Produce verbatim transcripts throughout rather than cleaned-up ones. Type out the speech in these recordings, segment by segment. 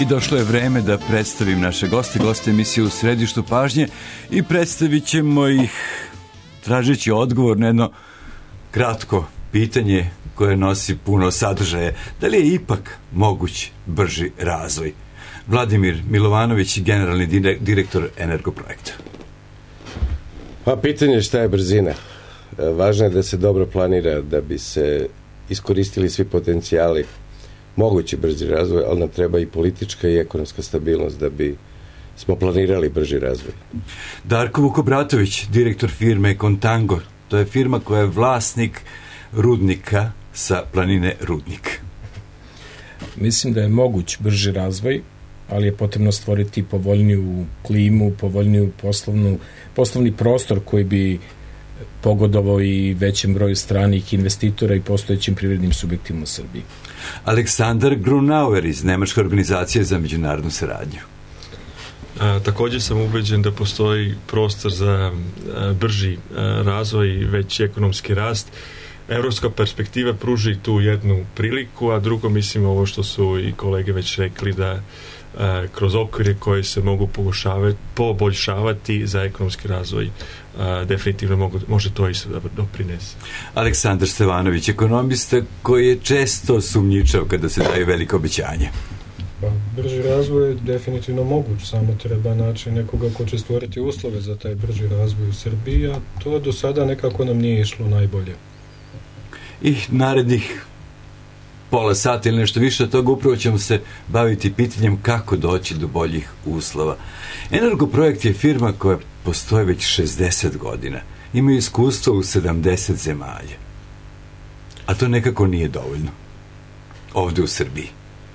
I došlo je vreme da predstavim naše goste, goste emisije U središtu pažnje i predstavit ćemo ih tražeći odgovor na jedno kratko pitanje koje nosi puno sadržaja. Da li je ipak moguć brži razvoj? Vladimir Milovanović, generalni direktor Energoprojekta. Pa pitanje je šta je brzina. Važno je da se dobro planira, da bi se iskoristili svi potencijali, mogući brzi razvoj, ali nam treba i politička i ekonomska stabilnost da bi smo planirali brži razvoj. Darko Vukobratović, direktor firme Contango. To je firma koja je vlasnik rudnika sa planine Rudnik. Mislim da je moguć brži razvoj, ali je potrebno stvoriti povoljniju klimu, povoljniju poslovnu, poslovni prostor koji bi pogodovao i većem broju stranih investitora i postojećim privrednim subjektima u Srbiji. Aleksandar Grunauer iz Nemačke organizacije za međunarodnu saradnju. A, također sam ubeđen da postoji prostor za a, brži a, razvoj i veći ekonomski rast. Evropska perspektiva pruži tu jednu priliku, a drugo mislim ovo što su i kolege već rekli da a, kroz okvire koje se mogu poboljšavati za ekonomski razvoj a, definitivno mogu, može to i se doprinese. Aleksandar Stevanović, ekonomista koji je često sumnjičav kada se daju velike obećanje. Pa, brži razvoj je definitivno moguć, samo treba naći nekoga ko će stvoriti uslove za taj brži razvoj u Srbiji, a to do sada nekako nam nije išlo najbolje. I narednih pola sata ili nešto više od toga upravo ćemo se baviti pitanjem kako doći do boljih uslova. Energoprojekt je firma koja postoji već šezdeset godina. Imaju iskustvo u sedamdeset zemalja. A to nekako nije dovoljno. Ovde u Srbiji.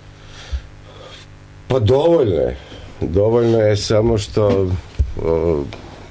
Pa dovoljno je. Dovoljno je samo što o,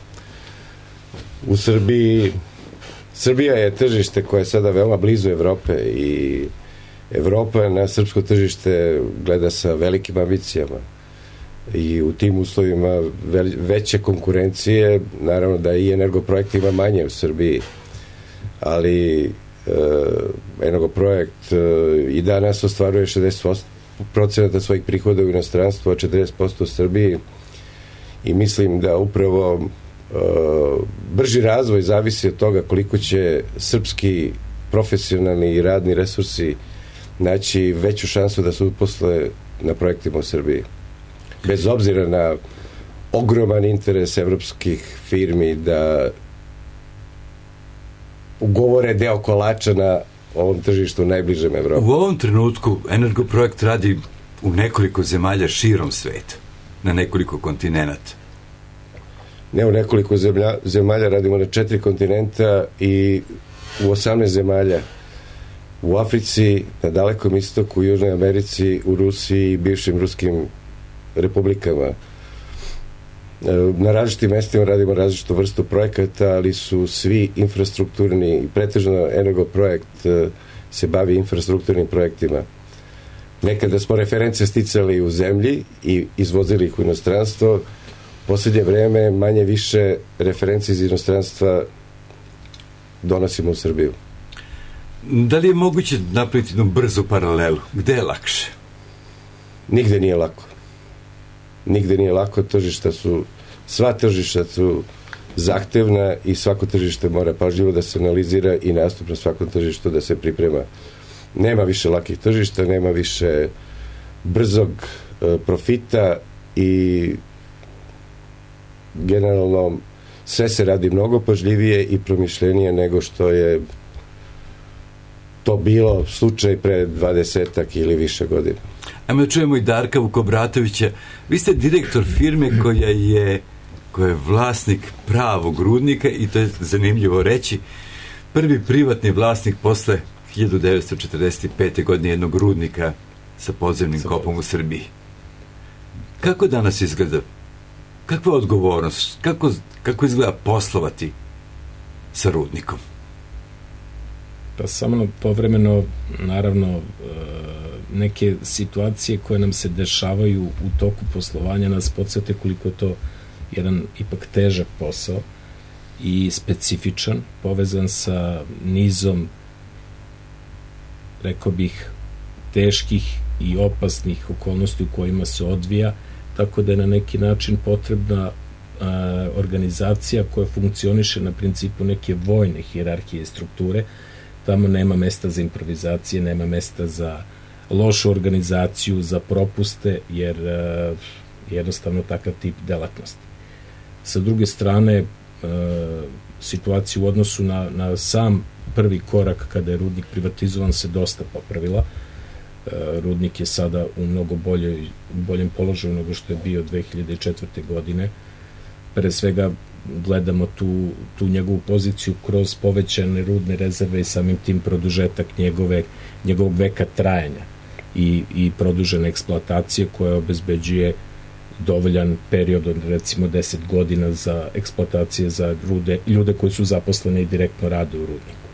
u Srbiji Srbija je tržište koje je sada veoma blizu Evrope i Evropa na srpsko tržište gleda sa velikim ambicijama i u tim uslovima veće konkurencije, naravno da i Energoprojekt ima manje u Srbiji, ali e, Energoprojekt e, i danas ostvaruje šezdeset procenata svojih prihoda u inostranstvu, a četrdeset posto u Srbiji, i mislim da upravo uh, brži razvoj zavisi od toga koliko će srpski profesionalni i radni resursi naći veću šansu da se uposle na projektima u Srbiji. Bez obzira na ogroman interes evropskih firmi da ugovore deo kolača na ovom tržištu najbližem Evropi. U ovom trenutku Energoprojekt radi u nekoliko zemalja širom sveta, na nekoliko kontinenata. Ne u nekoliko zemlja, zemalja, radimo na četiri kontinenta i u osamnaest zemalja. U Africi, na Dalekom istoku, u Južnoj Americi, u Rusiji i bivšim ruskim republikama. Na različitim mestima radimo različitu vrstu projekata, ali su svi infrastrukturni, pretežno Energoprojekt se bavi infrastrukturnim projektima. Nekada smo reference sticali u zemlji i izvozili ih u inostranstvo. U posljednje vreme manje više reference iz inostranstva donosimo u Srbiju. Da li je moguće napraviti jednu brzu paralelu? Gde je lakše? Nigde nije lako. Nigde nije lako, tržišta su, sva tržišta su zahtevna i svako tržište mora pažljivo da se analizira i nastup na svakom tržištu da se priprema. Nema više lakih tržišta, nema više brzog e, profita i generalno sve se radi mnogo pažljivije i promišljenije nego što je to bilo slučaj pre dvadesetak ili više godina. Ajmo da čujemo i Darka Vukobratovića. Vi ste direktor firme koja je, koja je vlasnik pravog rudnika i to je zanimljivo reći. Prvi privatni vlasnik posle hiljadu devetsto četrdeset pete. godine jednog rudnika sa podzemnim kopom u Srbiji. Kako danas izgleda? Kakva je odgovornost? Kako, kako izgleda poslovati sa rudnikom? Pa samo povremeno, naravno, neke situacije koje nam se dešavaju u toku poslovanja nas podsjete koliko je to jedan ipak težak posao i specifičan, povezan sa nizom, rekao bih, teških i opasnih okolnosti u kojima se odvija, tako da je na neki način potrebna a, organizacija koja funkcioniše na principu neke vojne hijerarhije i strukture. Tamo nema mesta za improvizacije, nema mesta za lošu organizaciju, za propuste, jer a, jednostavno takav tip delatnosti. Sa druge strane, a, situacija u odnosu na, na sam prvi korak kada je rudnik privatizovan se dosta popravila. Rudnik je sada u mnogo boljoj, boljem položaju nego što je bio dve hiljade četvrte. godine. Pre svega gledamo tu, tu njegovu poziciju kroz povećane rudne rezerve i samim tim produžetak njegove, njegovog veka trajanja i, i produžene eksploatacije koja obezbeđuje dovoljan period od recimo deset godina za eksploatacije za rude, ljude koji su zaposleni i direktno rade u rudniku.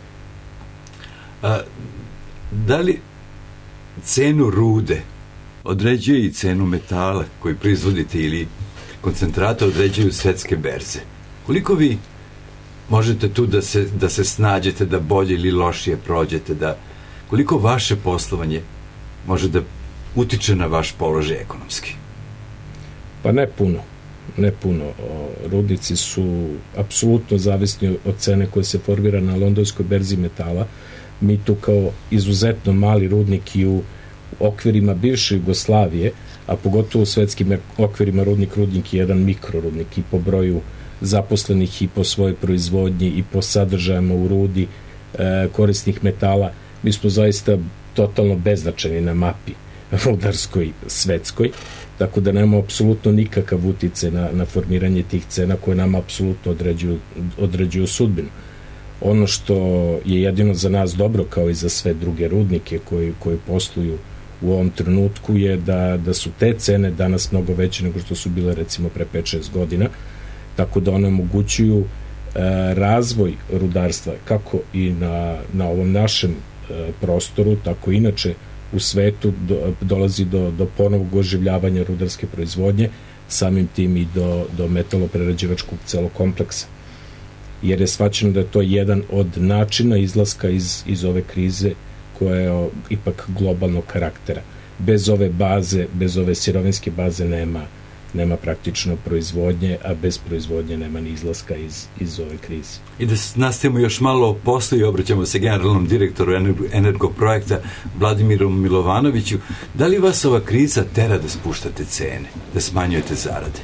A, da li cenu rude određuje i cenu metala koji proizvodite ili koncentrata određuju svetske berze? Koliko vi možete tu da se, da se snađete, da bolje ili lošije prođete, da koliko vaše poslovanje može da utiče na vaš položaj ekonomski? Pa ne puno. Ne puno. Rudnici su apsolutno zavisni od cene koja se formira na londonskoj berzi metala. Mi tu kao izuzetno mali rudnik i u okvirima bivše Jugoslavije, a pogotovo u svetskim okvirima rudnik rudnik je jedan mikrorudnik i po broju zaposlenih i po svojoj proizvodnji i po sadržajama u rudi e, korisnih metala. Mi smo zaista totalno beznačajni na mapi rudarskoj svetskoj, tako da nemamo apsolutno nikakav utice na, na formiranje tih cena koje nam apsolutno određuju, određuju sudbinu. Ono što je jedino za nas dobro, kao i za sve druge rudnike koji, koji posluju u ovom trenutku, je da, da su te cene danas mnogo veće nego što su bile recimo pre pet šest godina, tako da one omogućuju e, razvoj rudarstva kako i na, na ovom našem e, prostoru, tako inače u svetu do, dolazi do, do ponovog oživljavanja rudarske proizvodnje, samim tim i do, do metaloprerađivačkog celog kompleksa. Jer je shvaćeno da je to jedan od načina izlaska iz, iz ove krize koja je ipak globalnog karaktera. Bez ove baze, bez ove sirovinske baze nema, nema praktično proizvodnje, a bez proizvodnje nema ni izlaska iz, iz ove krize. I da nastavimo još malo o poslu i obraćamo se generalnom direktoru Energoprojekta Vladimiru Milovanoviću. Da li vas ova kriza tera da spuštate cene, da smanjujete zarade?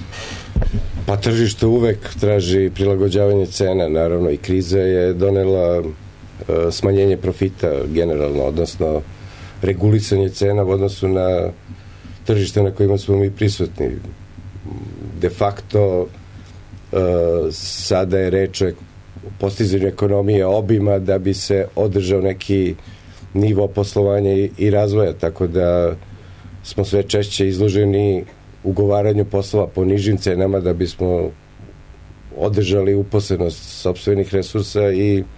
Pa tržište uvek traži prilagođavanje cena, naravno, i kriza je donela uh, smanjenje profita generalno, odnosno regulisanje cena u odnosu na tržište na kojima smo mi prisutni. De facto uh, sada je reč o postizanju ekonomije obima da bi se održao neki nivo poslovanja i, i razvoja, tako da smo sve češće izloženi ugovaranju poslova po nižim cenama da bismo održali uposlenost sopstvenih resursa i e,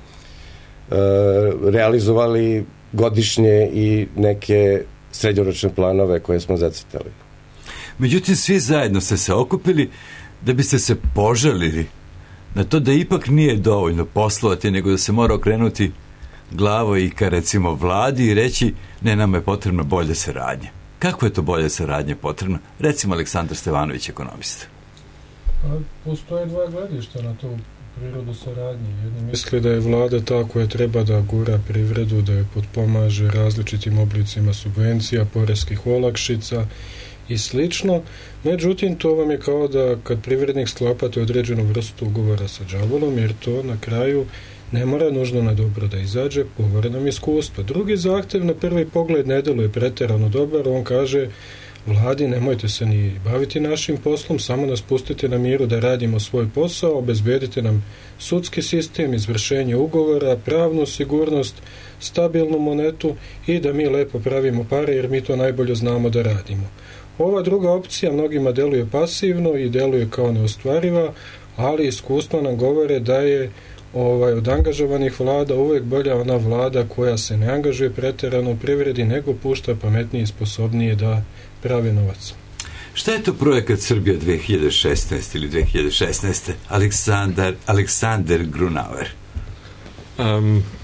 realizovali godišnje i neke srednjoročne planove koje smo zacrtali. Međutim, svi zajedno ste se okupili da biste se požalili na to da ipak nije dovoljno poslovati, nego da se mora okrenuti glavo i ka recimo vladi i reći ne, nama je potrebno bolje saradnje. Kako je to bolje saradnje potrebno? Recimo Aleksandar Stevanović, ekonomista. Pa, postoje dva gledišta na to prirodu saradnje. Jedni misli da je vlada ta koja treba da gura privredu, da je potpomaže različitim oblicima subvencija, poreskih olakšica i slično. Međutim, to vam je kao da kad privrednik sklapate određenu vrstu ugovora sa đavolom, jer to na kraju ne mora nužno na dobro da izađe, govore nam iskustva. Drugi zahtev na prvi pogled ne deluje preterano dobar, on kaže vladi nemojte se ni baviti našim poslom, samo nas pustite na miru da radimo svoj posao, obezbedite nam sudski sistem, izvršenje ugovora, pravnu sigurnost, stabilnu monetu i da mi lepo pravimo pare jer mi to najbolje znamo da radimo. Ova druga opcija mnogima deluje pasivno i deluje kao neostvariva, ali iskustva nam govore da je ovaj, od angažovanih vlada uvek bolja ona vlada koja se ne angažuje preterano u privredi, nego pušta pametnije i sposobnije da pravi novac. Šta je to projekat Srbija dve hiljade šesnaeste ili dve hiljade šesnaeste? Aleksandar, Aleksandar Grunauer. Um,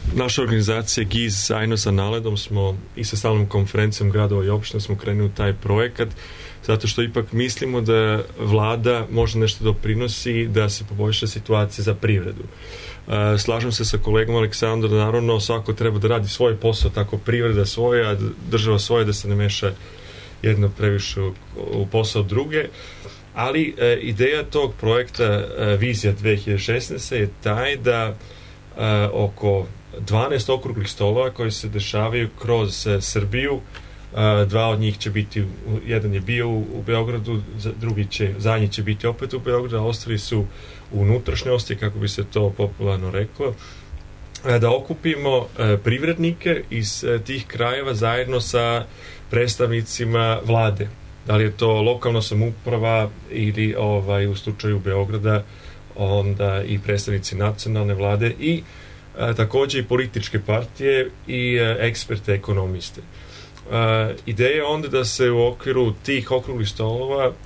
naša organizacija G I Z zajedno sa Naledom smo i sa stalnom konferencijom gradova i opština smo krenuli taj projekat zato što ipak mislimo da vlada može nešto doprinosi da se poboljša situacija za privredu. Uh, slažem se sa kolegom Aleksandrom, naravno svako treba da radi svoj posao, tako privreda svoja, država svoja, da se ne meša jedno previše u, u posao druge, ali uh, ideja tog projekta uh, Vizija dve hiljade šesnaeste je taj da uh, oko dvanaest okruglih stolova koji se dešavaju kroz uh, Srbiju. Uh, dva od njih će biti, jedan je bio u, u Beogradu, drugi će, zadnji će biti opet u Beogradu, a ostali su u unutrašnjosti, kako bi se to popularno reklo, uh, da okupimo uh, privrednike iz uh, tih krajeva zajedno sa predstavnicima vlade. Da li je to lokalna samouprava ili ovaj, u slučaju Beograda onda i predstavnici nacionalne vlade i uh, takođe i političke partije i uh, eksperte, ekonomiste. Uh, ideja je onda da se u okviru tih okruglih stolova uh,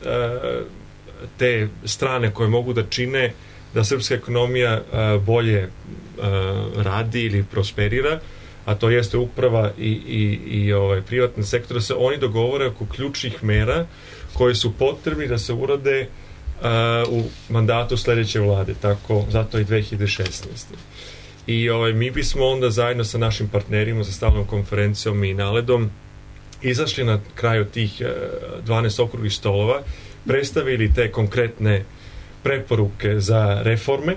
te strane koje mogu da čine da srpska ekonomija uh, bolje uh, radi ili prosperira, a to jeste uprava i, i, i ovaj, privatni sektor, da se oni dogovore oko ključnih mera koje su potrebni da se urade uh, u mandatu sledeće vlade, tako zato i dve hiljade šesnaeste. I ovaj, mi bismo onda zajedno sa našim partnerima, sa stalnom konferencijom i Naledom izašli na kraju tih dvanaest okruglih stolova, predstavili te konkretne preporuke za reforme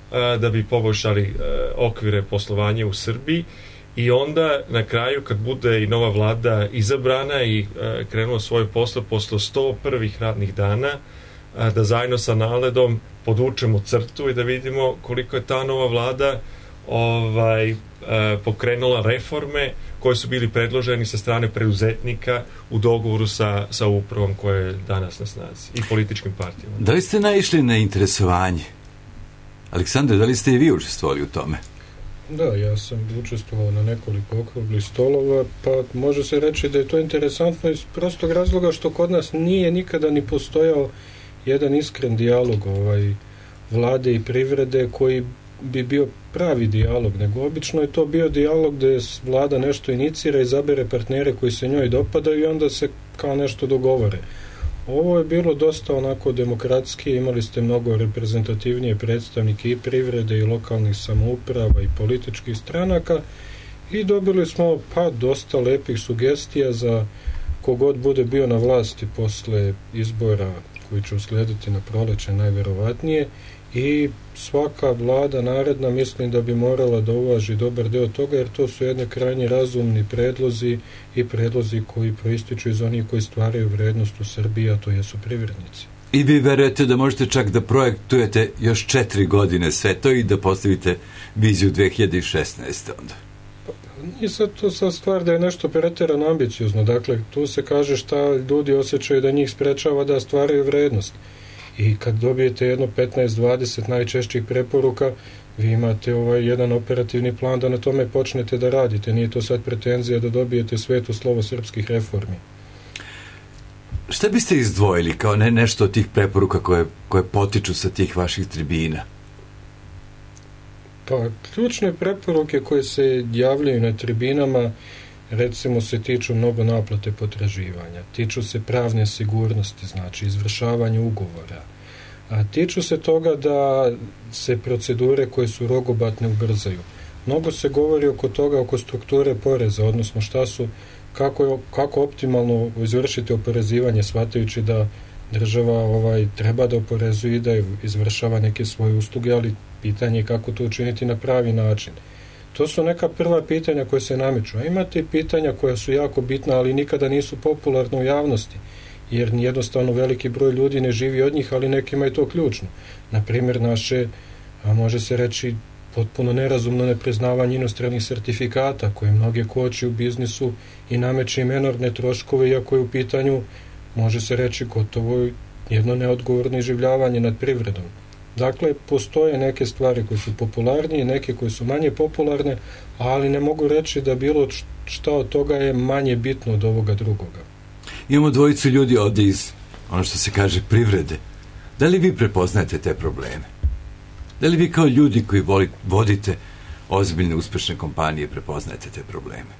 da bi poboljšali okvire poslovanja u Srbiji i onda na kraju kad bude i nova vlada izabrana i krenula svoj posao posle sto prvih radnih dana, da zajedno sa Naledom podvučemo crtu i da vidimo koliko je ta nova vlada ovaj, pokrenula reforme koje su bili predloženi sa strane preduzetnika u dogovoru sa, sa upravom koja je danas na snazi i političkim partijama. Da li ste naišli na interesovanje? Aleksandre, da li ste i vi učestvovali u tome? Da, ja sam učestvovao na nekoliko okruglih stolova, pa može se reći da je to interesantno iz prostog razloga što kod nas nije nikada ni postojao jedan iskren dijalog ovaj, vlade i privrede koji bi bio pravi dijalog, nego obično je to bio dijalog gde vlada nešto inicira, izabere partnere koji se njoj dopadaju i onda se kao nešto dogovore. Ovo je bilo dosta onako demokratski, imali ste mnogo reprezentativnije predstavnike i privrede i lokalnih samouprava i političkih stranaka i dobili smo pa dosta lepih sugestija za kogod bude bio na vlasti posle izbora koji će uslediti na proleće najverovatnije i svaka vlada naredna mislim da bi morala da uvaži dobar deo toga jer to su jedne krajnje razumni predlozi i predlozi koji proističu iz onih koji stvaraju vrednost u Srbiji, a to jesu privrednici. I vi verujete da možete čak da projektujete još četiri godine sve to i da postavite viziju dve hiljade šesnaeste onda? Pa, nije sad to sad stvar da je nešto preterano ambiciozno, dakle tu se kaže šta ljudi osjećaju da njih sprečava da stvaraju vrednost. I kad dobijete jedno petnaest dvadeset najčešćih preporuka, vi imate ovaj jedan operativni plan da na tome počnete da radite. Nije to sad pretenzija da dobijete sveto slovo srpskih reformi. Šta biste izdvojili kao ne, nešto od tih preporuka koje, koje potiču sa tih vaših tribina? Pa, ključne preporuke koje se javljaju na tribinama recimo se tiču mnogo naplate potraživanja, tiču se pravne sigurnosti, znači izvršavanja ugovora, a tiču se toga da se procedure koje su rogobatne ubrzaju. Mnogo se govori oko toga, oko strukture poreza, odnosno šta su, kako, kako optimalno izvršiti oporezivanje, shvatajući da država ovaj, treba da oporezuje i da izvršava neke svoje usluge, ali pitanje je kako to učiniti na pravi način. To su neka prva pitanja koje se nameću. A imate i pitanja koja su jako bitna, ali nikada nisu popularna u javnosti, jer jednostavno veliki broj ljudi ne živi od njih, ali nekima je to ključno. Naprimjer, naše, a može se reći, potpuno nerazumno nepriznavanje inostranih sertifikata, koje mnoge koči u biznisu i nameće im enormne troškove, iako je u pitanju, može se reći, gotovo jedno neodgovorno iživljavanje nad privredom. Dakle, postoje neke stvari koje su popularnije, neke koje su manje popularne, ali ne mogu reći da bilo šta od toga je manje bitno od ovoga drugoga. Imamo dvojicu ljudi ovdje iz, ono što se kaže, privrede. Da li vi prepoznajete te probleme? Da li vi kao ljudi koji voli, vodite ozbiljne, uspešne kompanije prepoznajete te probleme?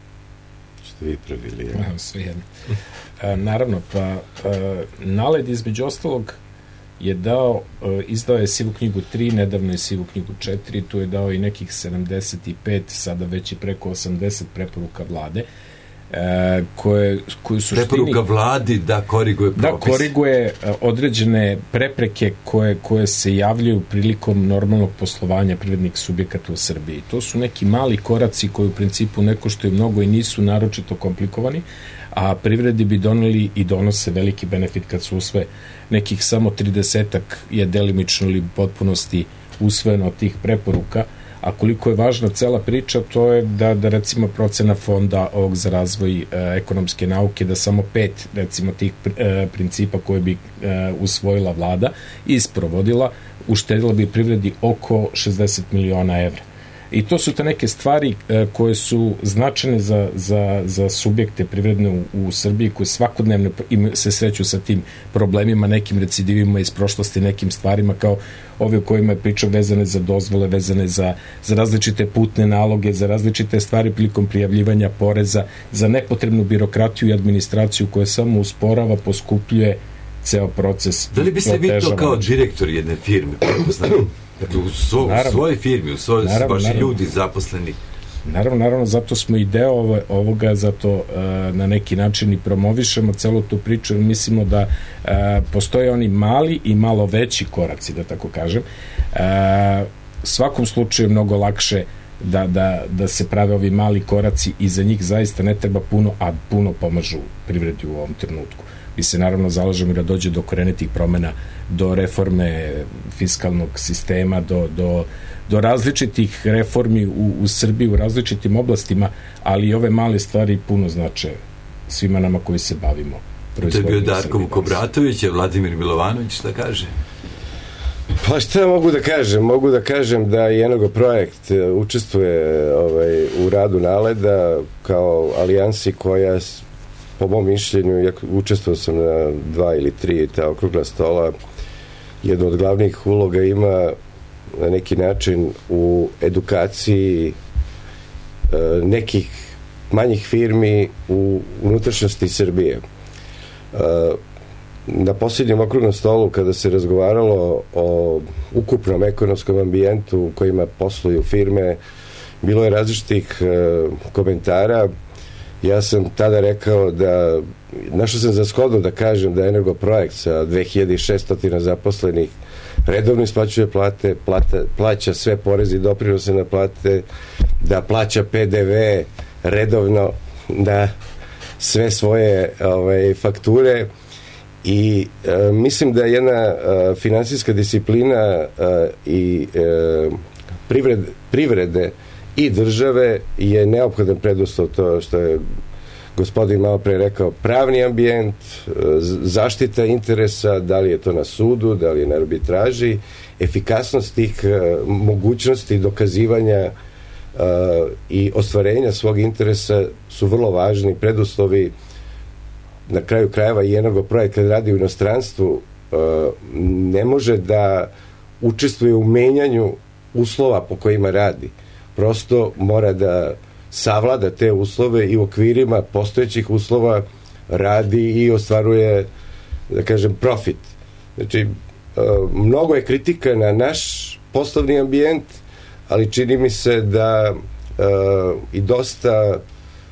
Što vi pravili? Ja? Sve jedno. A, naravno, pa a, Naled između ostalog je dao, a, izdao je Sivu knjigu tri, nedavno je Sivu knjigu četiri, tu je dao i nekih sedamdeset pet, sada već i preko osamdeset preporuka vlade, E, koje, koje su preporuka vladi da koriguje propis. Da koriguje određene prepreke koje, koje se javljaju prilikom normalnog poslovanja privrednih subjekata u Srbiji. To su neki mali koraci koji u principu ne koštaju mnogo i nisu naročito komplikovani, a privredi bi doneli i donose veliki benefit kad su usvoje. Nekih samo tridesetak je delimično ili u potpunosti usvojeno od tih preporuka, a koliko je važna cela priča, to je da, da recimo procena fonda ovog za razvoj e, ekonomske nauke, da samo pet recimo tih e, principa koje bi e, usvojila vlada i isprovodila, uštedila bi privredi oko šezdeset miliona evra. I to su te neke stvari e, koje su značajne za, za, za subjekte privredne u, u Srbiji, koje svakodnevno se sreću sa tim problemima, nekim recidivima iz prošlosti, nekim stvarima kao ove o kojima je pričao, vezane za dozvole, vezane za, za različite putne naloge, za različite stvari prilikom prijavljivanja poreza, za nepotrebnu birokratiju i administraciju koja samo usporava, poskupljuje ceo proces. Da li biste vi to kao direktor jedne firme prepoznali? Dakle, u, svo, u svojoj firmi, u svojoj vaši ljudi zaposleni. Naravno, naravno, zato smo i deo ovo, ovoga, zato uh, na neki način i promovišemo celu tu priču, jer mislimo da uh, postoje oni mali i malo veći koraci, da tako kažem. Uh, svakom slučaju je mnogo lakše da, da, da se prave ovi mali koraci i za njih zaista ne treba puno, a puno pomažu privredi u ovom trenutku. Mi se naravno zalažemo da dođe do korenitih promena, do reforme fiskalnog sistema, do, do, do različitih reformi u, u Srbiji, u različitim oblastima, ali i ove male stvari puno znače svima nama koji se bavimo. To je bio Darko Vukobratović, a Vladimir Milovanović šta kaže? Pa šta mogu da kažem? Mogu da kažem da i Enogo projekt učestvuje ovaj, u radu Naleda kao alijansi koja, po mom mišljenju, ja učestvovao sam na dva ili tri ta okrugla stola, jednu od glavnih uloga ima na neki način u edukaciji e, nekih manjih firmi u unutrašnjosti Srbije. E, na posljednjem okruglom stolu, kada se razgovaralo o ukupnom ekonomskom ambijentu u kojima posluju firme, bilo je različitih e, komentara. Ja sam tada rekao da, našao sam za shodno da kažem da Enogo projekt sa dve hiljade šesto zaposlenih redovno isplaćuje plate, plata, plaća sve poreze i doprinose na plate, da plaća P D V redovno na sve svoje ovaj, fakture i e, mislim da jedna e, finansijska disciplina e, i e, privred, privrede i države je neophodan preduslov, to što je gospodin malo pre rekao, pravni ambijent, zaštita interesa, da li je to na sudu, da li je na arbitraži, efikasnost tih mogućnosti dokazivanja uh, i ostvarenja svog interesa su vrlo važni preduslovi. Na kraju krajeva i Enogo projekt kad radi u inostranstvu uh, ne može da učestvuje u menjanju uslova po kojima radi. Prosto mora da savlada te uslove i u okvirima postojećih uslova radi i ostvaruje, da kažem, profit. Znači, mnogo je kritika na naš poslovni ambijent, ali čini mi se da i dosta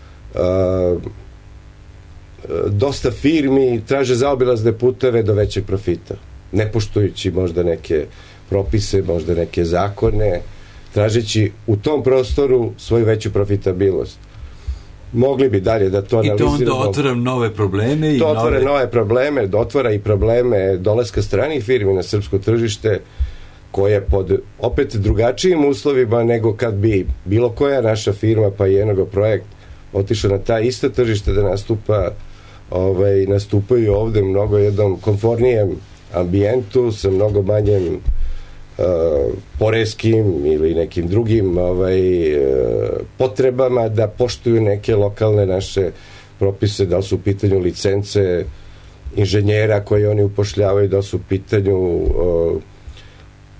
dosta firmi traže zaobilazne puteve do većeg profita, ne poštujući možda neke propise, možda neke zakone, tražeći u tom prostoru svoju veću profitabilnost. Mogli bi dalje da to analiziramo. I to onda otvara nove probleme. I to otvara nove... nove probleme, otvara i probleme dolaska stranih firmi na srpsko tržište, koje pod opet drugačijim uslovima nego kad bi bilo koja naša firma, pa i Enogo projekt, otišao na ta ista tržište da nastupa, ovaj, nastupaju ovde mnogo jednom komfornijem ambijentu, sa mnogo manjem Uh, poreskim ili nekim drugim ovaj, uh, potrebama da poštuju neke lokalne naše propise, da li su u pitanju licence inženjera koje oni upošljavaju, da li su u pitanju uh,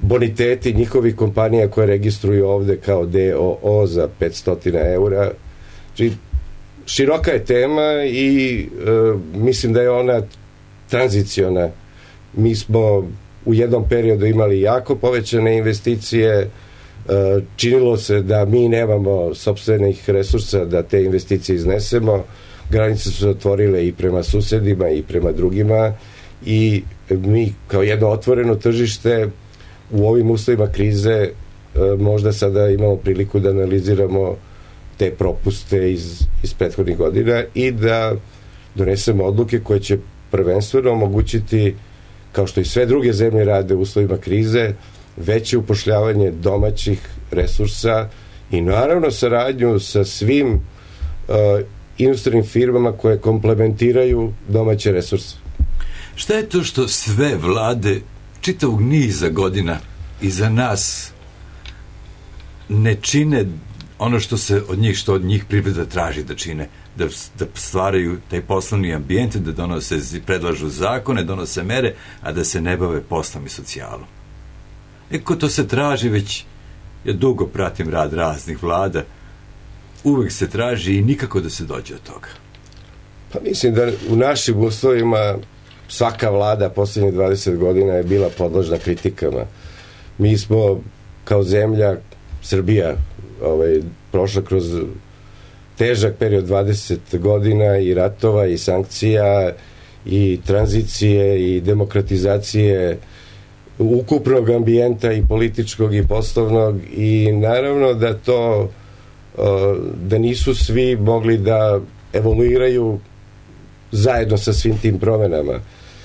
boniteti njihovih kompanija koje registruju ovde kao D O O za petsto eura. Znači, široka je tema i e, mislim da je ona tranziciona. Mi smo u jednom periodu imali jako povećane investicije, e, činilo se da mi nemamo sopstvenih resursa da te investicije iznesemo, granice su otvorile i prema susedima i prema drugima i mi kao jedno otvoreno tržište u ovim uslovima krize e, možda sada imamo priliku da analiziramo te propuste iz, iz prethodnih godina i da donesemo odluke koje će prvenstveno omogućiti, kao što i sve druge zemlje rade u uslovima krize, veće upošljavanje domaćih resursa i naravno saradnju sa svim uh, inostranim firmama koje komplementiraju domaće resurse. Šta je to što sve vlade čitavog niza godina iza nas ne čine ono što se od njih, što od njih privreda traži da čine, da, da stvaraju taj poslovni ambijent, da donose, predlažu zakone, donose mere, a da se ne bave poslom i socijalom? Eko to se traži već, ja dugo pratim rad raznih vlada, uvek se traži i nikako da se dođe od toga. Pa mislim da u našim uslovima svaka vlada posljednjih dvadeset godina je bila podložna kritikama. Mi smo kao zemlja, Srbija, ovaj, prošla kroz težak period dvadeset godina i ratova i sankcija i tranzicije i demokratizacije ukupnog ambijenta i političkog i poslovnog i naravno da to da nisu svi mogli da evoluiraju zajedno sa svim tim promenama.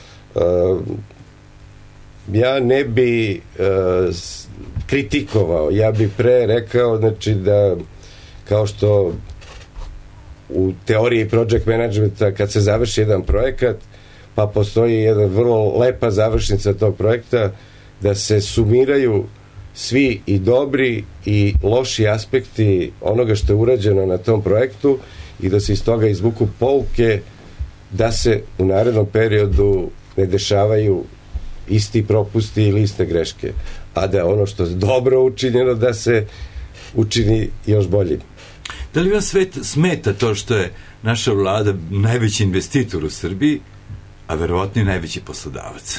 Ja ne bi kritikovao, ja bi pre rekao, znači da kao što u teoriji project managementa kad se završi jedan projekat, pa postoji jedna vrlo lepa završnica tog projekta, da se sumiraju svi i dobri i loši aspekti onoga što je urađeno na tom projektu i da se iz toga izvuku pouke da se u narednom periodu ne dešavaju isti propusti ili iste greške, a da ono što je dobro učinjeno da se učini još bolje. Da li vam smeta to što je naša vlada najveći investitor u Srbiji, a verovatno i najveći poslodavac?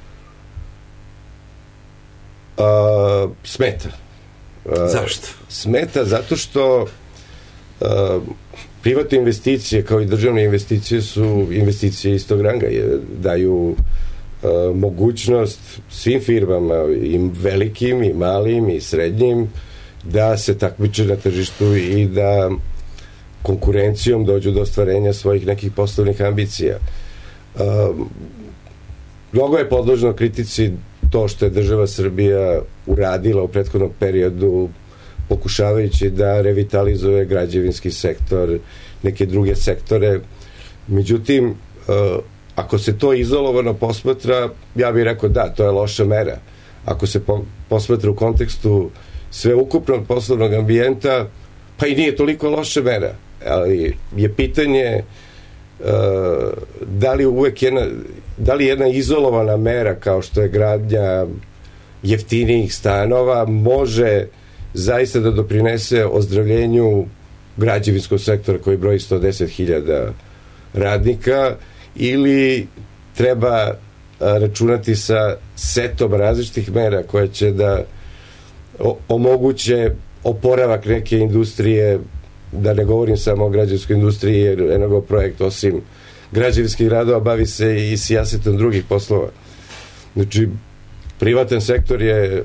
A, smeta. A, Zašto? Smeta zato što a, privatne investicije kao i državne investicije su investicije istog ranga, daju a, mogućnost svim firmama, i velikim i malim i srednjim, da se takmiče na tržištu i da konkurencijom dođu do ostvarenja svojih nekih poslovnih ambicija. A, mnogo je podložno kritici to što je država Srbija uradila u prethodnom periodu pokušavajući da revitalizuje građevinski sektor, neke druge sektore. Međutim, ako se to izolovano posmatra, ja bih rekao da, to je loša mera. Ako se posmatra u kontekstu sveukupnog poslovnog ambijenta, pa i nije toliko loša mera. Ali je pitanje da li uvek jedna, da li jedna izolovana mera kao što je gradnja jeftinijih stanova može zaista da doprinese ozdravljenju građevinskog sektora koji broji sto deset hiljada radnika, ili treba računati sa setom različitih mera koje će da omoguće oporavak neke industrije, da ne govorim samo o građevinskoj industriji, jer Energo projekt osim građevinskih radova bavi se i sijasetom drugih poslova. Znači, privatan sektor je e,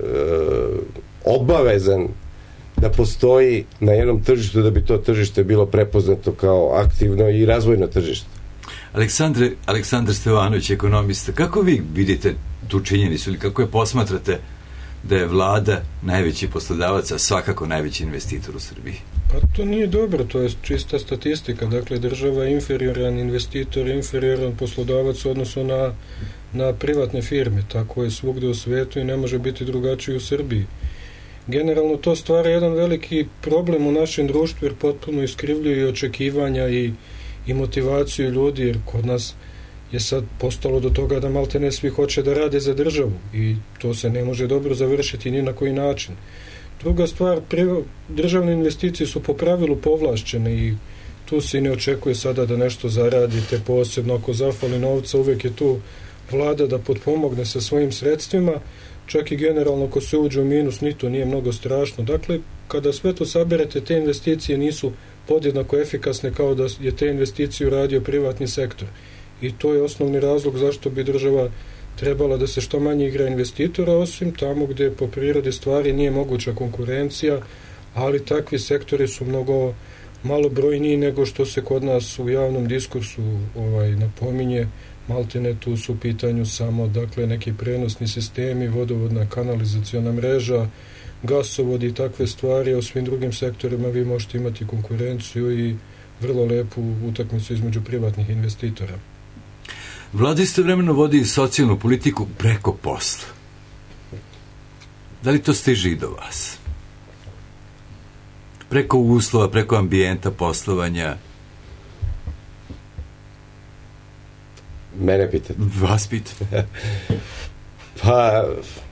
obavezan da postoji na jednom tržištu da bi to tržište bilo prepoznato kao aktivno i razvojno tržište. Aleksandre, Aleksandar Stevanović, ekonomista, kako vi vidite tu činjenicu ili kako je posmatrate da je vlada najveći poslodavac, a svakako najveći investitor u Srbiji? Pa to nije dobro, to je čista statistika. Dakle, država je inferioran investitor, inferioran poslodavac u odnosu na, na privatne firme. Tako je svugde u svetu i ne može biti drugačije u Srbiji. Generalno to stvara jedan veliki problem u našem društvu, jer potpuno iskrivljuju i očekivanja i, i motivaciju ljudi, jer kod nas je sad postalo do toga da malte ne svi hoće da rade za državu i to se ne može dobro završiti ni na koji način. Druga stvar, državne investicije su po pravilu povlašćene i tu se ne očekuje sada da nešto zaradite, posebno ako zafali novca, uvek je tu vlada da potpomogne sa svojim sredstvima, čak i generalno ako se uđe u minus, ni to nije mnogo strašno. Dakle, kada sve to saberete, te investicije nisu podjednako efikasne kao da je te investicije uradio privatni sektor. I to je osnovni razlog zašto bi država trebala da se što manje igra investitora, osim tamo gde po prirodi stvari nije moguća konkurencija, ali takvi sektori su mnogo malo brojniji nego što se kod nas u javnom diskursu ovaj, napominje. Maltene tu su u pitanju samo dakle, neki prenosni sistemi, vodovodna kanalizaciona mreža, gasovodi i takve stvari, a u svim drugim sektorima vi možete imati konkurenciju i vrlo lepu utakmicu između privatnih investitora. Vlada istovremeno vodi socijalnu politiku preko posla. Da li to stiže i do vas? Preko uslova, preko ambijenta, poslovanja? Mene pitate? Vas pitate. pa,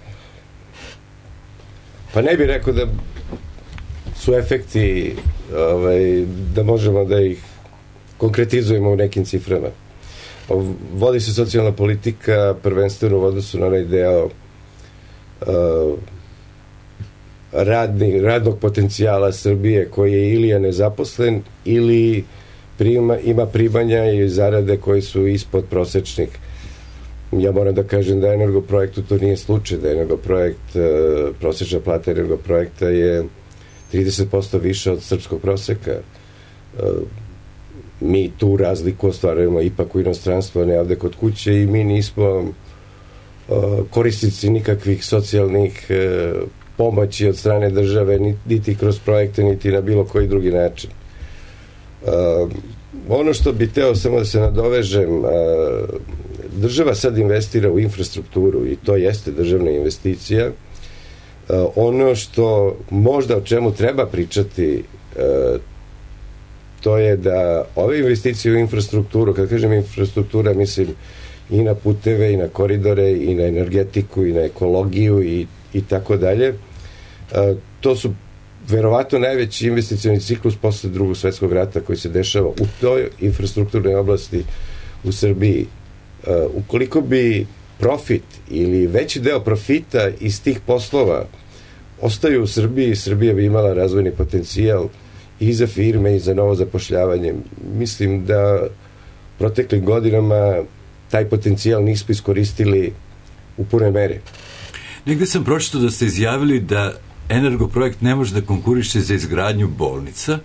pa ne bih rekao da su efekti, ovaj, da možemo da ih konkretizujemo u nekim ciframa. Vodi se socijalna politika prvenstveno u odnosu na onaj deo uh, radni, radnog potencijala Srbije koji je ili je nezaposlen ili prima, ima primanja i zarade koji su ispod prosečnih. Ja moram da kažem da Energoprojektu to nije slučaj, da Energoprojekt, uh, prosečna plata Energoprojekta je trideset posto više od srpskog proseka. Uh, mi tu razliku ostvarujemo ipak u inostranstvu, a ne ovde kod kuće i mi nismo uh, korisnici nikakvih socijalnih uh, pomoći od strane države, niti kroz projekte, niti na bilo koji drugi način. Uh, ono što bi teo samo da se nadovežem, uh, država sad investira u infrastrukturu i to jeste državna investicija. Uh, ono što možda o čemu treba pričati uh, to je da ove investicije u infrastrukturu, kad kažem infrastruktura, mislim i na puteve, i na koridore, i na energetiku, i na ekologiju, i, i tako dalje. To su verovatno najveći investicioni ciklus posle drugog svetskog rata koji se dešava u toj infrastrukturnoj oblasti u Srbiji. Ukoliko bi profit ili veći deo profita iz tih poslova ostaju u Srbiji, Srbija bi imala razvojni potencijal i za firme i za novo zapošljavanje. Mislim da proteklim godinama taj potencijal nismo iskoristili u punoj meri. Negde sam pročitao da ste izjavili da Energoprojekt ne može da konkuriše za izgradnju bolnica.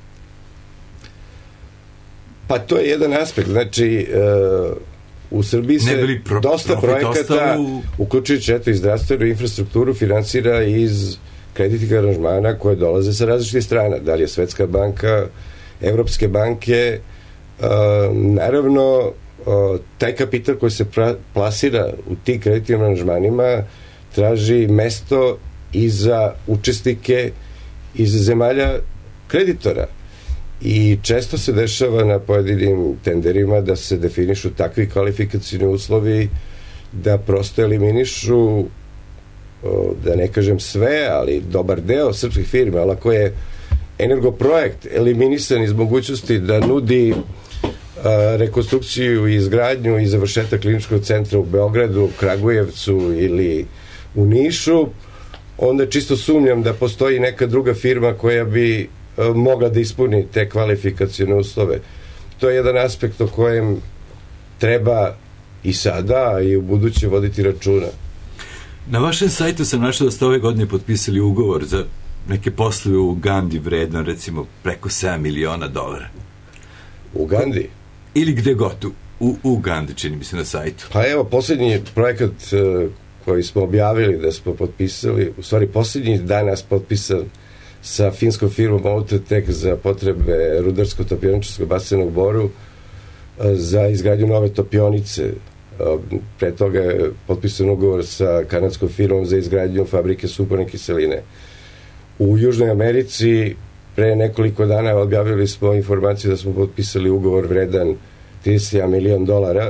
Pa to je jedan aspekt. Znači, uh, u Srbiji se pro, dosta projekata, u... uključujući eto i zdravstvenu infrastrukturu, finansira iz kreditnih aranžmana koje dolaze sa različitih strana. Da li je Svetska banka, Evropske banke, uh, naravno uh, taj kapital koji se pra, plasira u tim kreditnim aranžmanima traži mesto i za učesnike iz zemalja kreditora. I često se dešava na pojedinim tenderima da se definišu takvi kvalifikacijni uslovi da prosto eliminišu, da ne kažem sve, ali dobar deo srpskih firme, ali ako je Energoprojekt eliminisan iz mogućnosti da nudi a, rekonstrukciju i izgradnju i završetak kliničkog centra u Beogradu, Kragujevcu ili u Nišu, onda čisto sumnjam da postoji neka druga firma koja bi a, mogla da ispuni te kvalifikacijne uslove. To je jedan aspekt o kojem treba i sada i u buduće voditi računa. Na vašem sajtu sam našao da ste ove godine potpisali ugovor za neke poslove u Ugandi vredno recimo preko sedam miliona dolara. U Ugandi? Ili gde god, u, u Ugandi, čini mi se na sajtu. Pa evo, posljednji projekat uh, koji smo objavili da smo potpisali, u stvari posljednji danas potpisan sa finskom firmom Autotek za potrebe rudarsko-topioničarskog basena u Boru uh, za izgradnju nove topionice. Pre toga je potpisan ugovor sa kanadskom firmom za izgradnju fabrike sumporne kiseline. U Južnoj Americi pre nekoliko dana objavili smo informaciju da smo potpisali ugovor vredan trideset jedan milion dolara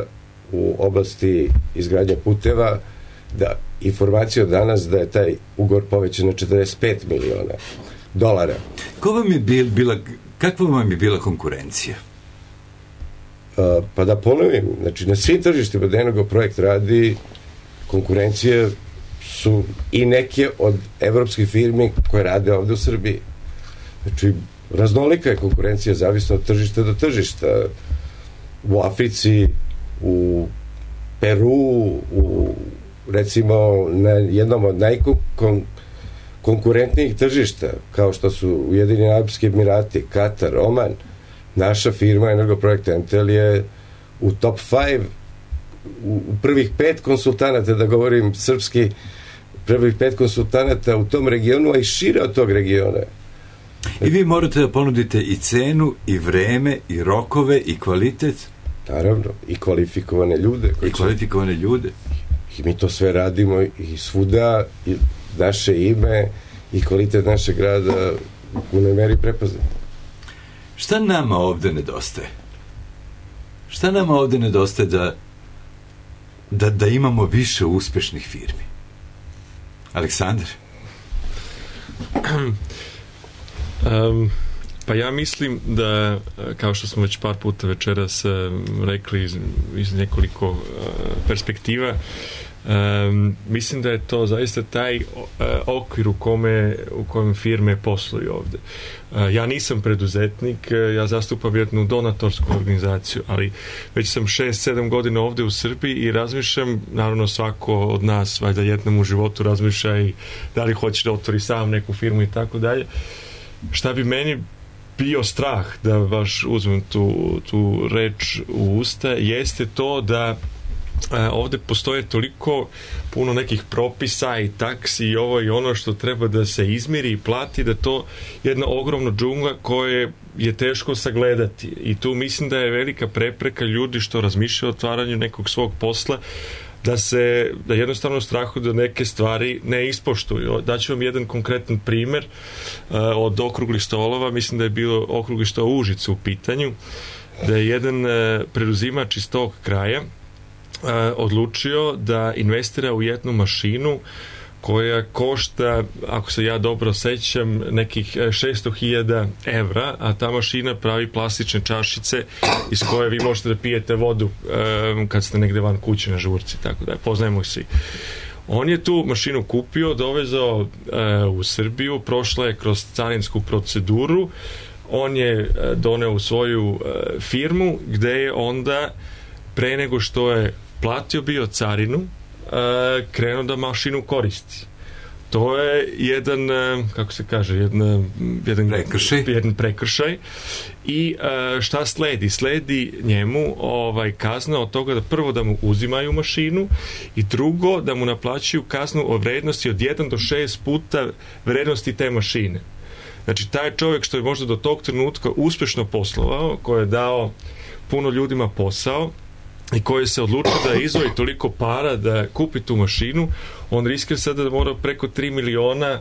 u oblasti izgradnje puteva, da informacija od danas da je taj ugovor povećan na četrdeset pet miliona dolara. Ko vam je bil, bila, kakva vam je bila konkurencija? Uh, pa da ponovim, znači na svim tržištima da Energo projekt radi, konkurencije su i neke od evropskih firmi koje rade ovde u Srbiji. Znači, raznolika je konkurencija, zavisno od tržišta do tržišta. U Africi, u Peru, u, recimo, na jednom od najkonkurentnijih tržišta, kao što su Ujedinjeni Arapski Emirati, Katar, Oman, naša firma Energoprojekt Entel je u top pet, u prvih pet konsultanata, da govorim srpski, prvih pet konsultanata u tom regionu, a i šire od tog regiona. I vi morate da ponudite i cenu, i vreme, i rokove, i kvalitet? Naravno, i kvalifikovane ljude. I kvalifikovane će... ljude. I mi to sve radimo i svuda, i naše ime, i kvalitet našeg rada u punoj meri prepoznati. Šta nama ovde nedostaje? Šta nama ovde nedostaje da, da, da imamo više uspešnih firmi? Aleksandar? Um, pa ja mislim da, kao što smo već par puta večeras rekli iz, iz nekoliko uh, perspektiva, Um, mislim da je to zaista taj uh, okvir u kome u kojem firme posluju ovde. Uh, ja nisam preduzetnik, uh, ja zastupam jednu donatorsku organizaciju, ali već sam šest sedam godina ovde u Srbiji i razmišljam, naravno svako od nas valjda jednom u životu razmišlja i da li hoće da otvori sam neku firmu i tako dalje. Šta bi meni bio strah da baš uzmem tu, tu reč u usta, jeste to da ovde postoje toliko puno nekih propisa i taksi i ovo i ono što treba da se izmiri i plati, da to jedna ogromna džungla koje je teško sagledati. I tu mislim da je velika prepreka ljudi što razmišljaju o otvaranju nekog svog posla, da se, da jednostavno strahu da neke stvari ne ispoštuju. Daću vam jedan konkretan primer uh, od okruglih stolova. Mislim da je bilo okrugli stol u Užicu u pitanju, da je jedan uh, preduzimač iz tog kraja Uh, odlučio da investira u jednu mašinu koja košta, ako se ja dobro sećam, nekih šesto hiljada evra, a ta mašina pravi plastične čašice iz koje vi možete da pijete vodu um, kad ste negde van kuće na žurci, tako da poznajemo ih svi. On je tu mašinu kupio, dovezao uh, u Srbiju, prošla je kroz carinsku proceduru, on je uh, doneo u svoju uh, firmu, gde je onda pre nego što je platio bio carinu, uh, krenuo da mašinu koristi. To je jedan, uh, kako se kaže, jedna, jedan prekršaj. Jedan prekršaj. I uh, šta sledi? Sledi njemu ovaj, kazna od toga da prvo da mu uzimaju mašinu i drugo da mu naplaćuju kaznu o vrednosti od jedan do šest puta vrednosti te mašine. Znači, taj čovjek što je možda do tog trenutka uspešno poslovao, koji je dao puno ljudima posao, i koji se odlučio da izdvoji toliko para da kupi tu mašinu, on riskira sada da mora preko tri miliona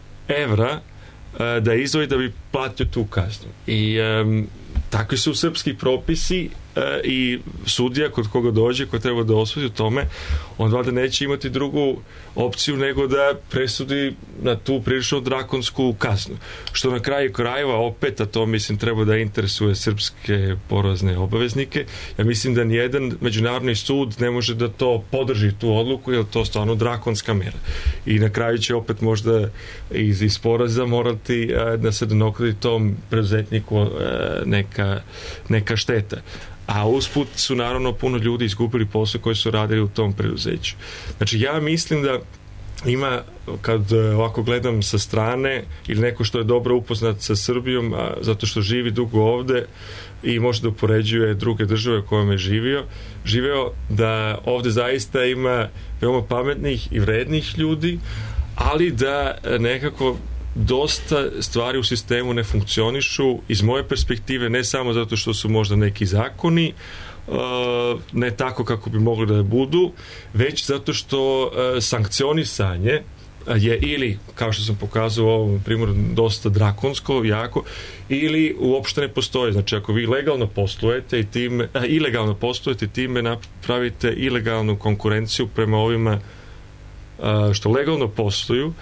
evra uh, da izdvoji da bi platio tu kaznu. I um, takvi su srpski propisi uh, i sudija kod koga dođe, ko treba da osudi u tome, on valjda neće imati drugu opciju nego da presudi na tu prilično drakonsku kaznu. Što na kraju krajeva opet, a to mislim treba da interesuje srpske porezne obaveznike, ja mislim da nijedan međunarodni sud ne može da to podrži tu odluku, jer to je stvarno drakonska mera. I na kraju će opet možda iz, iz poreza morati a, da se donokradi tom preduzetniku a, neka, neka šteta. A usput su naravno puno ljudi izgubili posao koji su radili u tom preduzeću. Znači ja mislim da ima, kad ovako gledam sa strane ili neko što je dobro upoznat sa Srbijom, a zato što živi dugo ovde i može da upoređuje druge države u kojima je živio, živeo, da ovde zaista ima veoma pametnih i vrednih ljudi, ali da nekako dosta stvari u sistemu ne funkcionišu iz moje perspektive, ne samo zato što su možda neki zakoni uh, ne tako kako bi mogli da budu, već zato što uh, sankcionisanje je ili, kao što sam pokazao u ovom primjeru, dosta drakonsko, jako, ili uopšte ne postoji. Znači, ako vi legalno poslujete i time, a, ilegalno poslujete, time napravite ilegalnu konkurenciju prema ovima a, što legalno posluju,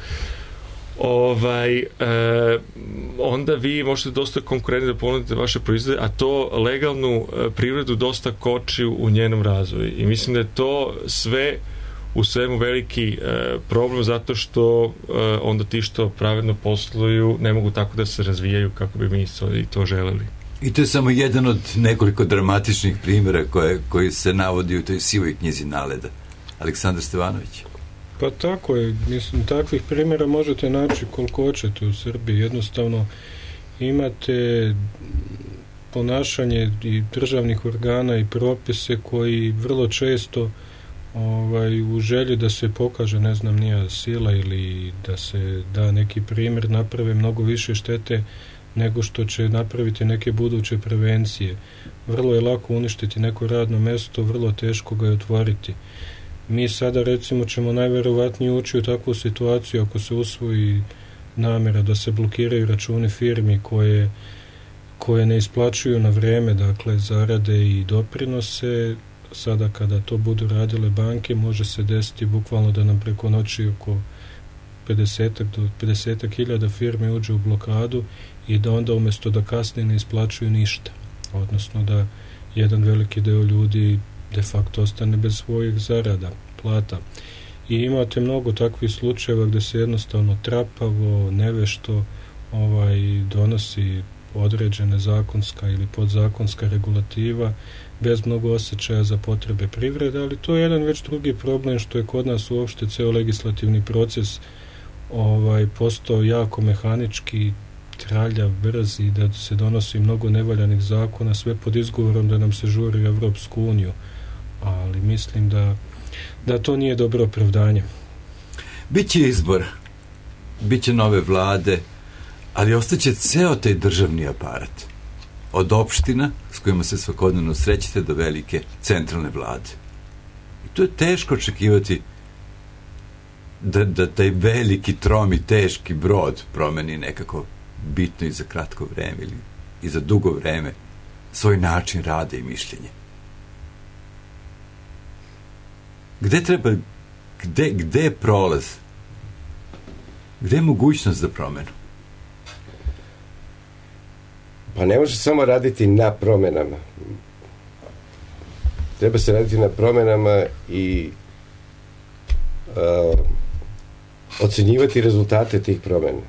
ovaj, e, onda vi možete dosta konkurentni da ponudite vaše proizvode, a to legalnu e, privredu dosta koči u njenom razvoju. I mislim da je to sve u svemu veliki e, problem, zato što e, onda ti što pravedno posluju ne mogu tako da se razvijaju kako bi mi i to želeli. I to je samo jedan od nekoliko dramatičnih primjera koje, koji se navodi u toj sivoj knjizi Naleda. Aleksandar Stevanović. Pa tako je, mislim, takvih primjera možete naći koliko hoćete u Srbiji. Jednostavno imate ponašanje i državnih organa i propise koji vrlo često ovaj, u želji da se pokaže, ne znam, nija sila ili da se da neki primjer, naprave mnogo više štete nego što će napraviti neke buduće prevencije. Vrlo je lako uništiti neko radno mesto, vrlo teško ga je otvoriti. Mi sada, recimo, ćemo najverovatnije ući u takvu situaciju ako se usvoji namjera da se blokiraju računi firmi koje, koje ne isplaćuju na vreme, dakle, zarade i doprinose. Sada kada to budu radile banke, može se desiti bukvalno da nam preko noći oko pedeset do pedeset hiljada firmi uđe u blokadu i da onda umjesto da kasnije ne isplaćuju ništa. Odnosno da jedan veliki deo ljudi de facto ostane bez svojih zarada, plata. I imate mnogo takvih slučajeva gdje se jednostavno trapavo, nevešto ovaj, donosi određene zakonska ili podzakonska regulativa bez mnogo osjećaja za potrebe privrede, ali to je jedan već drugi problem što je kod nas uopšte ceo legislativni proces ovaj, postao jako mehanički, traljav, brz i da se donosi mnogo nevaljanih zakona, sve pod izgovorom da nam se žuri u Evropsku uniju. Ali mislim da, da to nije dobro opravdanje. Biće izbor, biće nove vlade, ali ostaće ceo taj državni aparat. Od opština s kojima se svakodnevno srećete do velike centralne vlade. I to je teško očekivati da, da taj veliki, tromi, teški brod promeni nekako bitno i za kratko vreme ili i za dugo vreme svoj način rada i mišljenja. Gde treba, gde, gde je prolaz? Gde je mogućnost za promenu? Pa ne može samo raditi na promenama. Treba se raditi na promenama i uh, ocenjivati rezultate tih promena.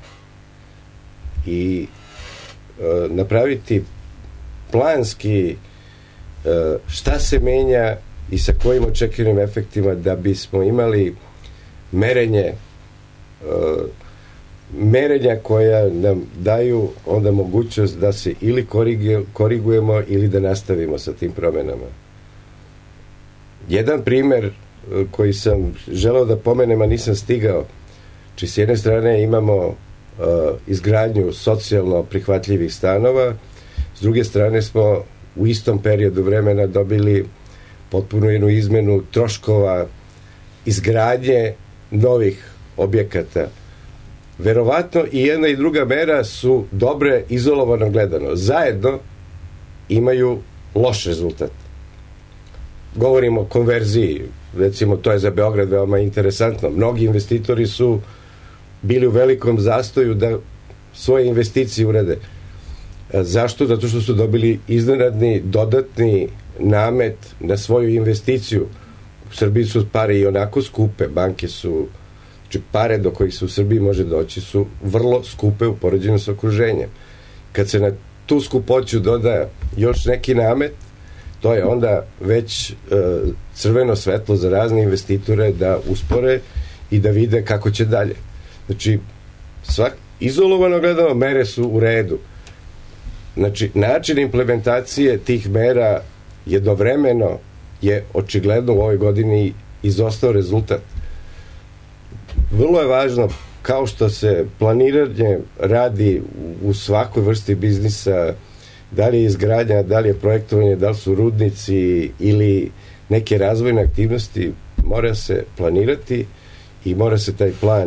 I uh, napraviti planski uh, šta se menja i sa kojim očekivanim efektima da bismo imali merenje uh, merenja koja nam daju onda mogućnost da se ili korigujemo ili da nastavimo sa tim promenama. Jedan primjer koji sam želeo da pomenem, a nisam stigao, či s jedne strane imamo uh, izgradnju socijalno prihvatljivih stanova, s druge strane smo u istom periodu vremena dobili potpuno jednu izmenu troškova izgradnje novih objekata. Verovatno i jedna i druga mera su dobre izolovano gledano. Zajedno imaju loš rezultat. Govorimo o konverziji, recimo to je za Beograd veoma interesantno. Mnogi investitori su bili u velikom zastoju da svoje investicije urede. Zašto? Zato što su dobili iznenadni dodatni namet na svoju investiciju. U Srbiji su pare i onako skupe, banke su, znači pare do kojih se u Srbiji može doći su vrlo skupe u poređenju s okruženjem. Kad se na tu skupoću doda još neki namet, to je onda već e, crveno svetlo za razne investitore da uspore i da vide kako će dalje. Znači, svak, izolovano gledano, mere su u redu. Znači, način implementacije tih mera jednovremeno je očigledno u ovoj godini izostao rezultat. Vrlo je važno, kao što se planiranje radi u svakoj vrsti biznisa, da li je izgradnja, da li je projektovanje, da li su rudnici ili neke razvojne aktivnosti, mora se planirati i mora se taj plan uh,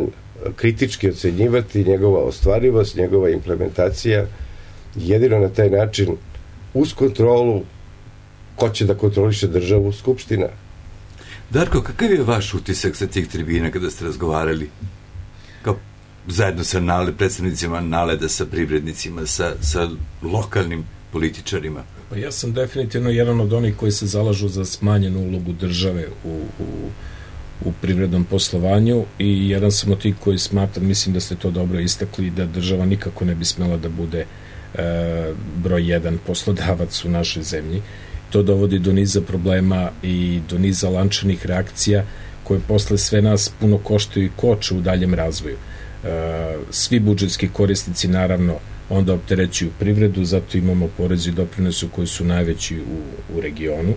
kritički ocenjivati njegova ostvarivost, njegova implementacija, jedino na taj način uz kontrolu ko će da kontroliše državu, Skupština. Darko, kakav je vaš utisak sa tih tribina kada ste razgovarali kao zajedno sa nale, predstavnicima Naleda, sa privrednicima, sa, sa lokalnim političarima? Pa ja sam definitivno jedan od onih koji se zalažu za smanjenu ulogu države u, u, u privrednom poslovanju i jedan sam od tih koji smatram, mislim da ste to dobro istakli, da država nikako ne bi smela da bude e, broj jedan poslodavac u našoj zemlji. To dovodi do niza problema i do niza lančanih reakcija koje posle sve nas puno koštaju i koče u daljem razvoju. E, svi budžetski korisnici naravno onda opterećuju privredu, zato imamo porezi i doprinosu koji su najveći u, u regionu,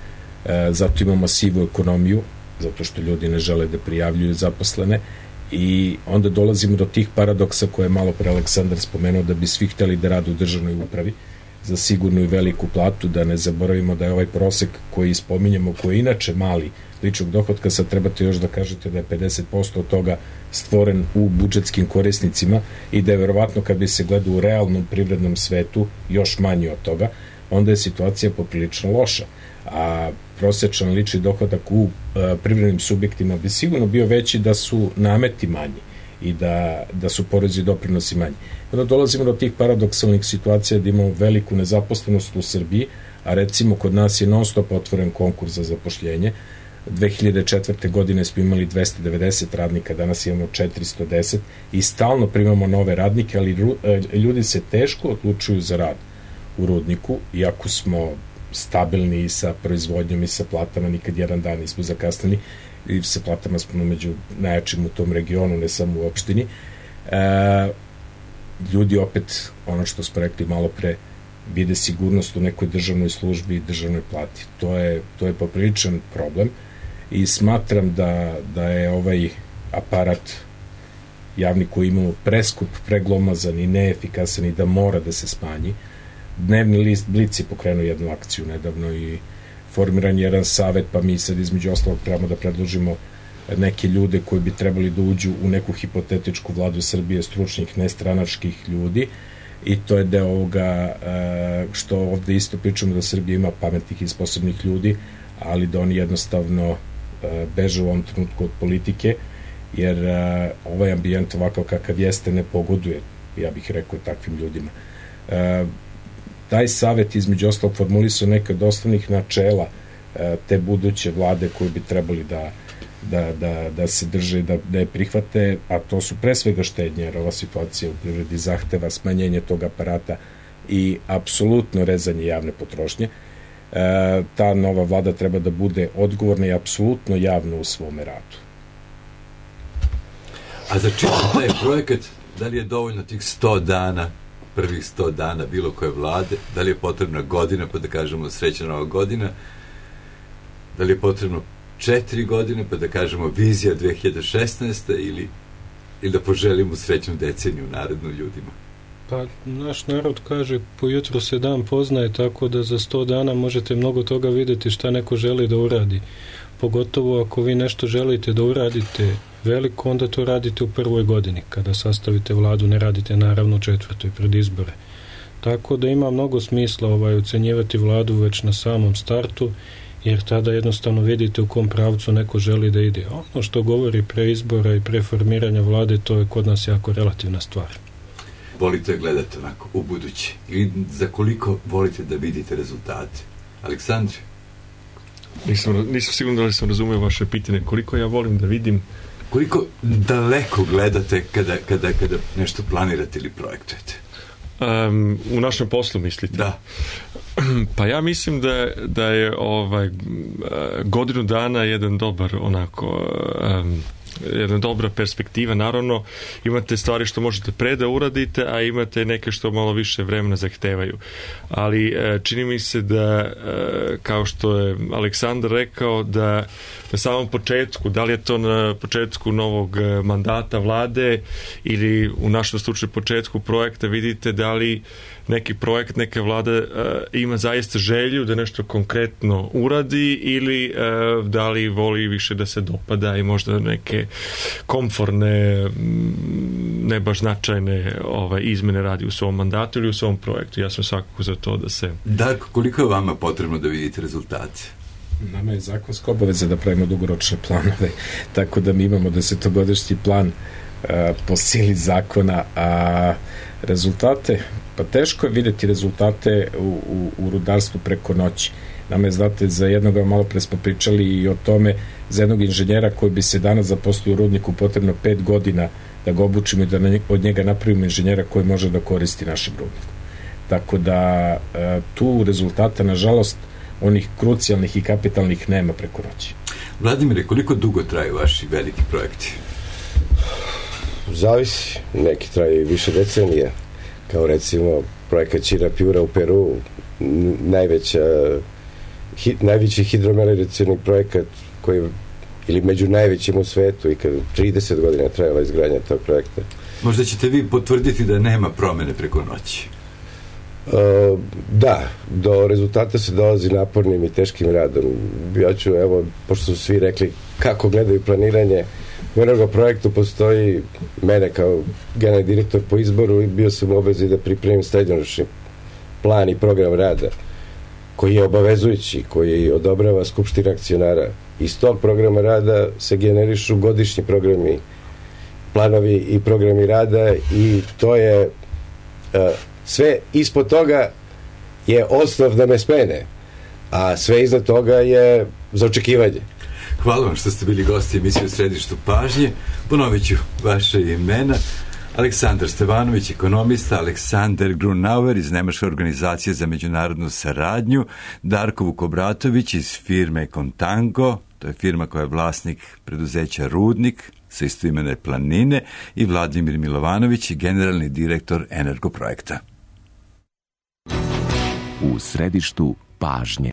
e, zato imamo sivu ekonomiju, zato što ljudi ne žele da prijavljuju zaposlene i onda dolazimo do tih paradoksa koje je malo pre Aleksandar spomenuo, da bi svi hteli da rade u državnoj upravi za sigurnu i veliku platu, da ne zaboravimo da je ovaj prosek koji spominjamo, koji je inače mali ličnog dohotka, sad trebate još da kažete da je pedeset posto od toga stvoren u budžetskim korisnicima i da je verovatno kad bi se gledao u realnom privrednom svetu još manji od toga, onda je situacija poprilično loša. A prosečan lični dohodak u a, privrednim subjektima bi sigurno bio veći da su nameti manji i da, da su porezi i doprinosi manji. Onda dolazimo do tih paradoksalnih situacija da imamo veliku nezaposlenost u Srbiji, a recimo kod nas je non stop otvoren konkurs za zapošljenje. dve hiljade četvrte. godine smo imali dvesta devedeset radnika, danas imamo četiristo deset i stalno primamo nove radnike, ali ljudi se teško odlučuju za rad u rudniku, iako smo stabilni i sa proizvodnjom i sa platama, nikad jedan dan nismo zakasnili i sa platama smo među najjačim u tom regionu, ne samo u opštini. E, ljudi opet, ono što smo rekli malo pre, vide sigurnost u nekoj državnoj službi i državnoj plati. To je, to je popriličan problem i smatram da, da je ovaj aparat javni koji imamo preskup, preglomazan i neefikasan i da mora da se smanji. Dnevni list Blic je pokrenuo jednu akciju nedavno i formiran je jedan savet, pa mi sad između ostalog trebamo da predložimo neke ljude koji bi trebali da uđu u neku hipotetičku vladu Srbije, stručnih, nestranačkih ljudi, i to je deo ovoga što ovde isto pričamo, da Srbija ima pametnih i sposobnih ljudi, ali da oni jednostavno beže u ovom trenutku od politike, jer ovaj ambijent ovakav kakav jeste ne pogoduje, ja bih rekao, takvim ljudima. Taj savet između ostalog formulisao neke od osnovnih načela te buduće vlade koje bi trebali da Da, da, da se drže, da, da je prihvate, a to su pre svega štednje, jer ova situacija u privredi zahteva smanjenje tog aparata i apsolutno rezanje javne potrošnje. E, ta nova vlada treba da bude odgovorna i apsolutno javna u svome radu. A za čitav taj projekat, da li je dovoljno tih sto dana, prvih sto dana bilo koje vlade, da li je potrebna godina, pa da kažemo srećna nova godina, da li je potrebno četiri godine, pa da kažemo vizija dve hiljade šesnaeste. ili, ili da poželimo srećnu deceniju narednu ljudima? Pa naš narod kaže, po jutru se dan poznaje, tako da za sto dana možete mnogo toga videti šta neko želi da uradi. Pogotovo ako vi nešto želite da uradite veliko, onda to radite u prvoj godini. Kada sastavite vladu, ne radite naravno u četvrtoj pred izbore. Tako da ima mnogo smisla ovaj, ocenjivati vladu već na samom startu, jer tada jednostavno vidite u kom pravcu neko želi da ide. Ono što govori pre izbora i pre formiranja vlade, to je kod nas jako relativna stvar. Volite gledati onako u budući? I za koliko volite da vidite rezultate? Aleksandre? Nisam, nisam sigurno da li sam razumio vaše pitanje. Koliko ja volim da vidim... Koliko daleko gledate kada, kada, kada nešto planirate ili projektujete? Um, u našem poslu mislite? Da. Pa ja mislim da, da je ovaj godinu dana jedan dobar onako um, jedna dobra perspektiva. Naravno, imate stvari što možete pre da uradite, a imate neke što malo više vremena zahtevaju. Ali čini mi se da, kao što je Aleksandar rekao, da na samom početku, da li je to na početku novog mandata vlade ili u našem slučaju početku projekta, vidite da li neki projekt neke vlade ima zaista želju da nešto konkretno uradi ili da li voli više da se dopada i možda neke komforne, ne baš značajne ovaj, izmene radi u svom mandatu ili u svom projektu. Ja sam svakako za to da se... Darko, koliko je vama potrebno da vidite rezultate? Nama je zakonska obaveza da pravimo dugoročne planove, tako da mi imamo desetogodišnji plan a, po sili zakona, a rezultate, pa teško je videti rezultate u, u, u rudarstvu preko noći. Nama je, znate, za jednog, malo pre smo pričali i o tome, za jednog inženjera koji bi se danas zaposlio u rudniku potrebno pet godina da ga obučimo i da od njega napravimo inženjera koji može da koristi našem rudniku. Tako da a, tu rezultata, nažalost, onih krucijalnih i kapitalnih nema preko noći. Vladimire, koliko dugo traju vaši veliki projekti? Zavisi. Neki traju više decenija. Kao recimo projekat Čirapiura u Peru, najveća, hi, najveći hidromelioracioni projekat koji, ili među najvećim u svetu, i kad trideset godina trajala izgradnja tog projekta. Možda ćete vi potvrditi da nema promene preko noći? Uh, da, do rezultata se dolazi napornim i teškim radom. Ja ću, evo, pošto su svi rekli kako gledaju planiranje, u Energoprojektu postoji, mene kao generalni direktor po izboru, i bio sam u obavezi da pripremim srednjoročni plan i program rada koji je obavezujući, koji odobrava Skupština akcionara. Iz tog programa rada se generišu godišnji programi, planovi i programi rada, i to je uh, sve ispod toga je osnov da me smene, a sve iznad toga je za očekivanje. Hvala vam što ste bili gosti emisije U središtu pažnje. Ponovit ću vaše imena. Aleksandar Stevanović, ekonomista, Aleksandar Grunauer iz Nemačke organizacije za međunarodnu saradnju, Darko Vukobratović iz firme Contango, to je firma koja je vlasnik preduzeća Rudnik sa istoimene planine, i Vladimir Milovanović, generalni direktor Energoprojekta. U središtu pažnje.